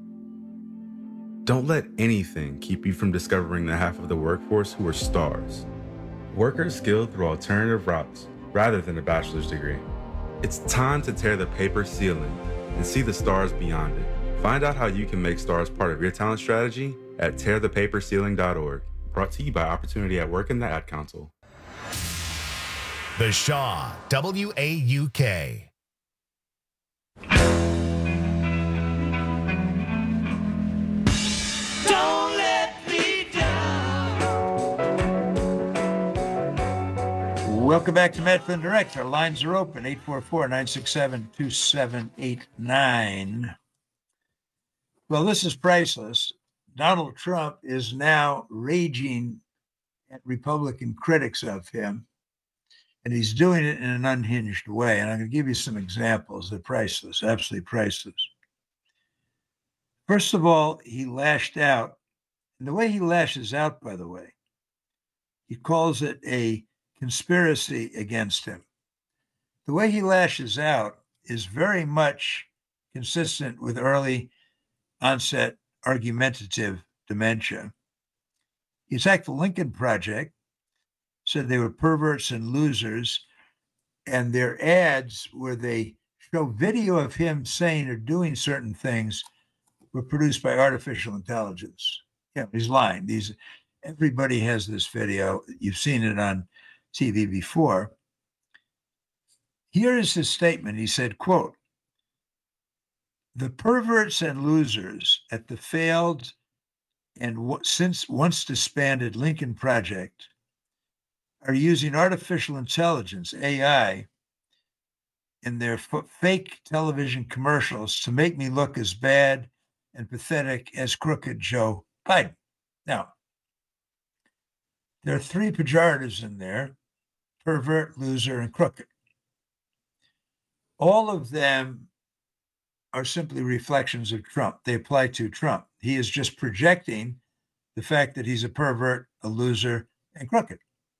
Don't let anything keep you from discovering the half of the workforce who are stars. Workers skilled through alternative routes rather than a bachelor's degree. It's time to tear the paper ceiling and see the stars beyond it. Find out how you can make stars part of your talent strategy at tear the paper ceiling dot org. Brought to you by Opportunity at Work and the Ad Council. The Shaw, W A U K. Don't let me down. Welcome back to Matt Flynn Direct. Our lines are open, eight four four, nine six seven, two seven eight nine. Well, this is priceless. Donald Trump is now raging at Republican critics of him, and he's doing it in an unhinged way. And I'm going to give you some examples. They're priceless, absolutely priceless. First of all, he lashed out. And the way he lashes out, by the way, he calls it a conspiracy against him. The way he lashes out is very much consistent with early onset argumentative dementia. He attacked the Lincoln Project, said they were perverts and losers, and their ads where they show video of him saying or doing certain things were produced by artificial intelligence. Yeah, he's lying. These, everybody has this video. You've seen it on T V before. Here is his statement. He said, quote, "The perverts and losers at the failed and w- since once disbanded Lincoln Project are using artificial intelligence, A I, in their f- fake television commercials to make me look as bad and pathetic as crooked Joe Biden." Now, there are three pejoratives in there: pervert, loser, and crooked. All of them are simply reflections of Trump. They apply to Trump. He is just projecting the fact that he's a pervert, a loser, and crooked.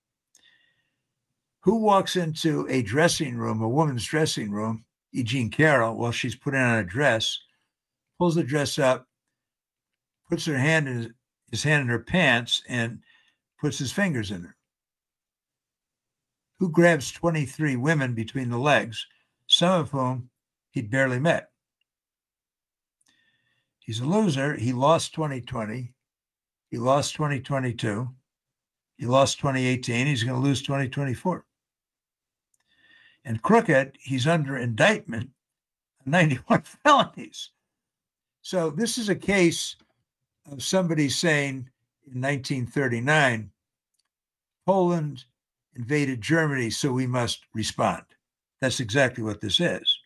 Who walks into a dressing room, a woman's dressing room, E. Jean Carroll, while she's putting on a dress, pulls the dress up, puts her hand in his, his hand in her pants, and puts his fingers in her? Who grabs twenty-three women between the legs, some of whom he'd barely met? He's a loser. He lost twenty twenty. He lost twenty twenty-two. He lost twenty eighteen. He's going to lose twenty twenty-four. And crooked, he's under indictment on ninety-one felonies. So this is a case of somebody saying in nineteen thirty-nine, Poland invaded Germany, so we must respond. That's exactly what this is.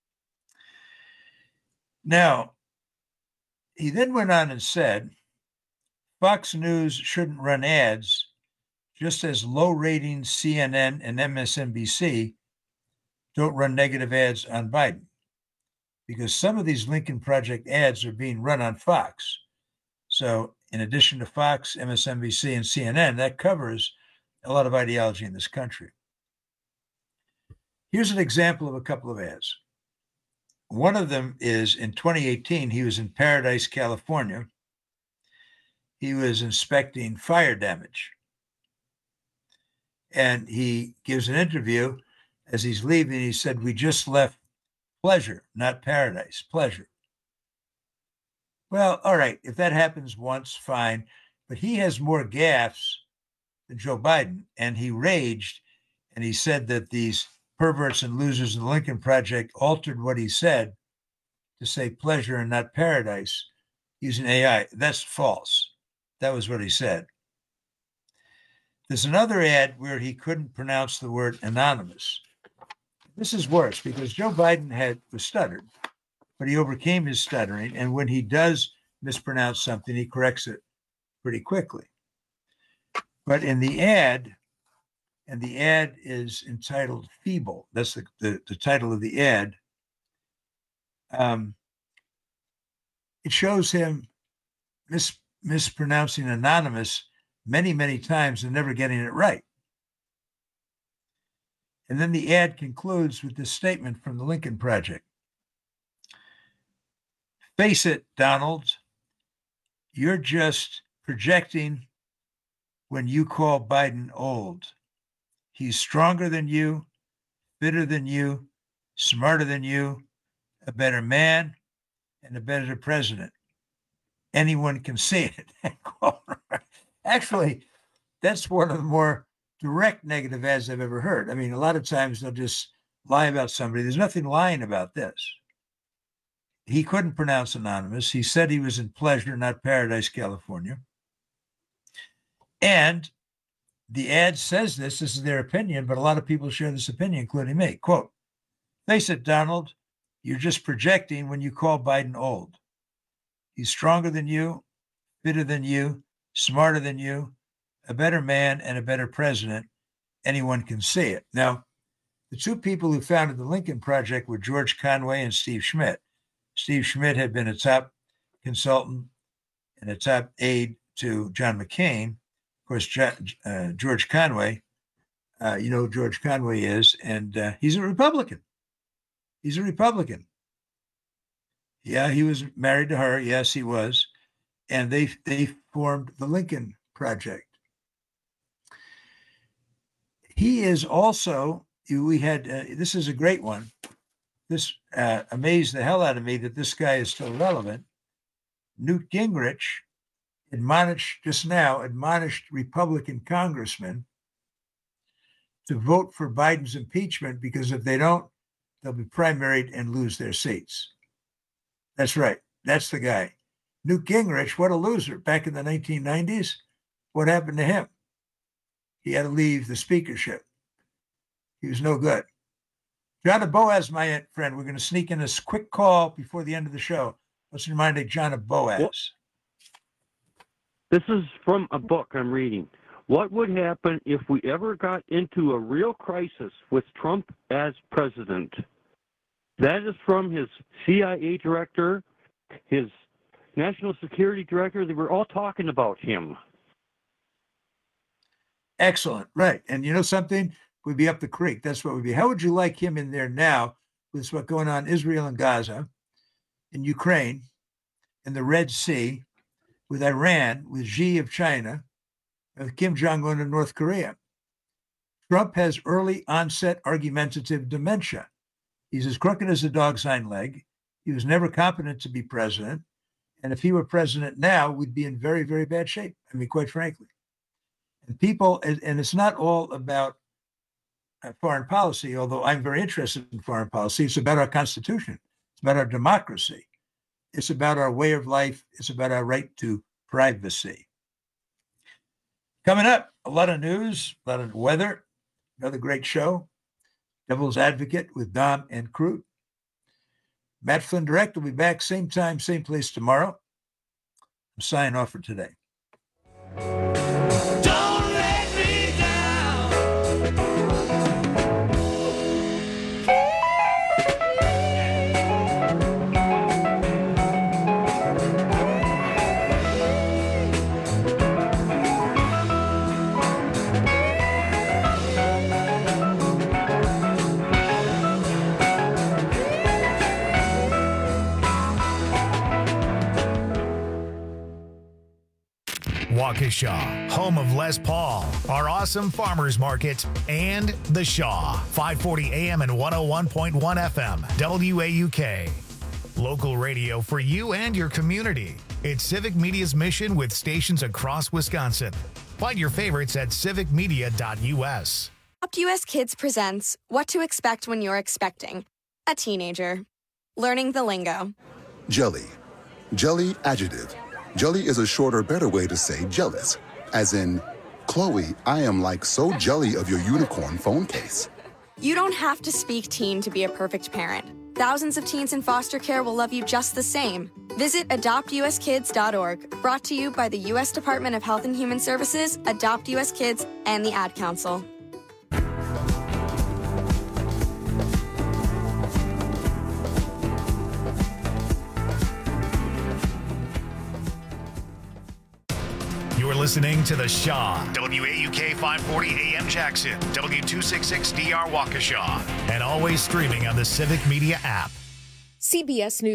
Now, he then went on and said, Fox News shouldn't run ads, just as low-rating C N N and M S N B C don't run negative ads on Biden, because some of these Lincoln Project ads are being run on Fox. So in addition to Fox, M S N B C, and C N N, that covers a lot of ideology in this country. Here's an example of a couple of ads. One of them is in twenty eighteen, he was in Paradise, California. He was inspecting fire damage. And he gives an interview. As he's leaving, he said, "We just left pleasure, not paradise, pleasure." Well, all right, if that happens once, fine. But he has more gaffes than Joe Biden. And he raged, and he said that these perverts and losers in the Lincoln Project altered what he said to say pleasure and not paradise using A I. That's false. That was what he said. There's another ad where he couldn't pronounce the word anonymous. This is worse because Joe Biden had was stuttered, but he overcame his stuttering. And when he does mispronounce something, he corrects it pretty quickly. But in the ad, And the ad is entitled Feeble. That's the, the, the title of the ad. Um, it shows him mis- mispronouncing anonymous many, many times and never getting it right. And then the ad concludes with this statement from the Lincoln Project. Face it, Donald, you're just projecting when you call Biden old. He's stronger than you, fitter than you, smarter than you, a better man, and a better president. Anyone can see it. Actually, that's one of the more direct negative ads I've ever heard. I mean, a lot of times they'll just lie about somebody. There's nothing lying about this. He couldn't pronounce anonymous. He said he was in Pleasure, not Paradise, California. And the ad says this, this is their opinion, but a lot of people share this opinion, including me. Quote, face it, Donald, you're just projecting when you call Biden old. He's stronger than you, fitter than you, smarter than you, a better man and a better president. Anyone can see it. Now, the two people who founded the Lincoln Project were George Conway and Steve Schmidt. Steve Schmidt had been a top consultant and a top aide to John McCain. Of course, John, uh, George Conway, uh, you know who George Conway is, and uh, he's a Republican. He's a Republican. Yeah, he was married to her. Yes, he was. And they they formed the Lincoln Project. He is also, we had, uh, this is a great one. This uh, amazed the hell out of me that this guy is still relevant. Newt Gingrich admonished, just now, admonished Republican congressmen to vote for Biden's impeachment because if they don't, they'll be primaried and lose their seats. That's right. That's the guy. Newt Gingrich, what a loser. Back in the nineteen nineties, what happened to him? He had to leave the speakership. He was no good. John of Boaz, my friend, we're going to sneak in this quick call before the end of the show. Let's remind you, John of Boaz. Well, this is from a book I'm reading. What would happen if we ever got into a real crisis with Trump as president? That is from his C I A director, his national security director. They were all talking about him. Excellent. Right. And you know something? We'd be up the creek. That's what we'd be. How would you like him in there now with what's going on in Israel and Gaza, in Ukraine, in the Red Sea, with Iran, with Xi of China, with Kim Jong-un of North Korea? Trump has early onset argumentative dementia. He's as crooked as a dog's hind leg. He was never competent to be president. And if he were president now, we'd be in very, very bad shape. I mean, quite frankly. And people, and it's not all about foreign policy, although I'm very interested in foreign policy. It's about our Constitution. It's about our democracy. It's about our way of life. It's about our right to privacy. Coming up, a lot of news, a lot of weather, another great show. Devil's Advocate with Dom and Crute. Matt Flynn Direct will be back same time, same place tomorrow. I'm signing off for today. Don't let me down. Waukesha, home of Les Paul, our awesome farmers market, and The Shaw, five forty A M and one oh one point one F M, W A U K. Local radio for you and your community. It's Civic Media's mission with stations across Wisconsin. Find your favorites at civic media dot U S. Adopt U S Kids presents What to Expect When You're Expecting a Teenager. Learning the lingo. Jelly. Jelly adjective. Jelly is a shorter, better way to say jealous. As in, Chloe, I am like so jelly of your unicorn phone case. You don't have to speak teen to be a perfect parent. Thousands of teens in foster care will love you just the same. Visit adopt U S kids dot org, brought to you by the U S Department of Health and Human Services, Adopt U S Kids, and the Ad Council. listening to The Shaw, W A U K five forty A M Jackson, W two sixty-six D R Waukesha, and always streaming on the Civic Media app. C B S News.